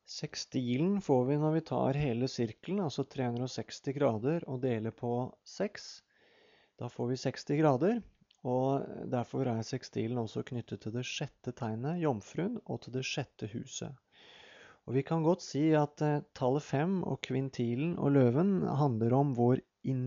Sekstilen får vi når vi tar hele sirkelen, altså 360 grader, og deler på 6. Da får vi 60 grader, og derfor er sekstilen også knyttet til det sjette tegnet, jomfruen, og til det sjette huset. Og vi kan godt si at tallet 5 og kvintilen og løven handler om vår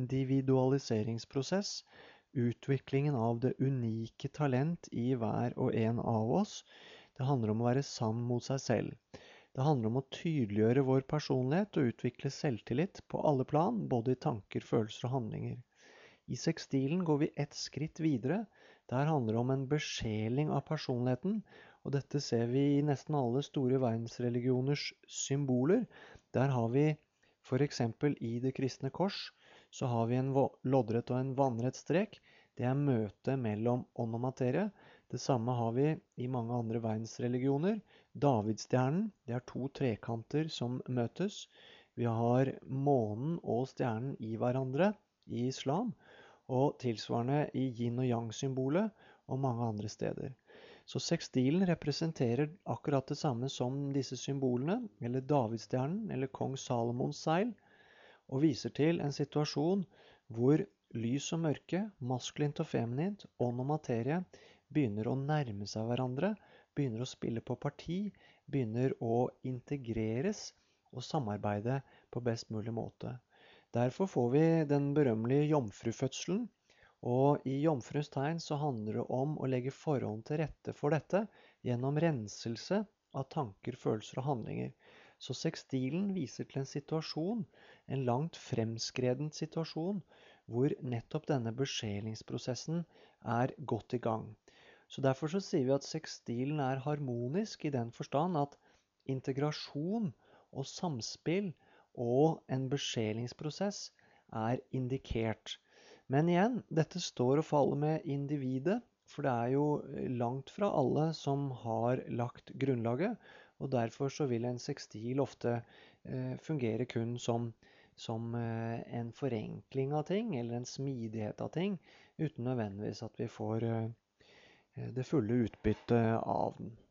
individualiseringsprosess, utviklingen av det unike talent i hver og en av oss. Det handler om å være sann mot seg selv. Det handler om å tydeliggjøre vår personlighet og utvikle selvtillit på alle plan, både i tanker, følelser og handlinger. I sekstilen går vi ett skritt videre. Der handler det om en besjeling av personligheten, og dette ser vi i nesten alle store verdensreligioners symboler. Der har vi for eksempel i det kristne kors, så har vi en loddrett og en vannrett strek. Det er møtet mellom ånd og materie. Det samme har vi i mange andre verdensreligioner. Davidstjernen, det er to trekanter som møtes. Vi har månen og stjernen i hverandre i islam, og tilsvarende i yin og yang-symbolet og mange andre steder. Så sekstilen representerer akkurat det samme som disse symbolene, eller Davidstjernen, eller kong Salomons seil, og viser til en situasjon hvor lys og mørke, maskulint og feminint, ånd og materie, begynner å nærme seg hverandre, begynner å spille på parti, begynner å integreres og samarbeide på best mulig måte. Derfor får vi den berømmelige jomfrufødselen, og i jomfruens tegn så handler det om å legge forholdene til rette for dette gjennom renselse av tanker, følelser og handlinger. Så sekstilen viser til en situasjon, en langt fremskreden situasjon, hvor nettopp denne besjelingsprosessen er godt i gang. Så derfor så sier vi at sekstilen er harmonisk i den forstand at integrasjon og samspill og en besjelingsprosess er indikert. Men igjen, dette står og faller med individet, for det er jo langt fra alle som har lagt grunnlaget, og derfor så vil en sekstil ofte fungere kun som en forenkling av ting, eller en smidighet av ting, uten nødvendigvis at vi får det fulle utbyttet av den.